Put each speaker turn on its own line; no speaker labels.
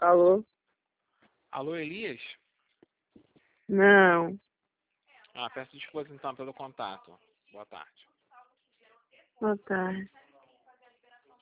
Alô?
Alô, Elias?
Não.
Peço desculpas então pelo contato. Boa tarde.
Boa tarde.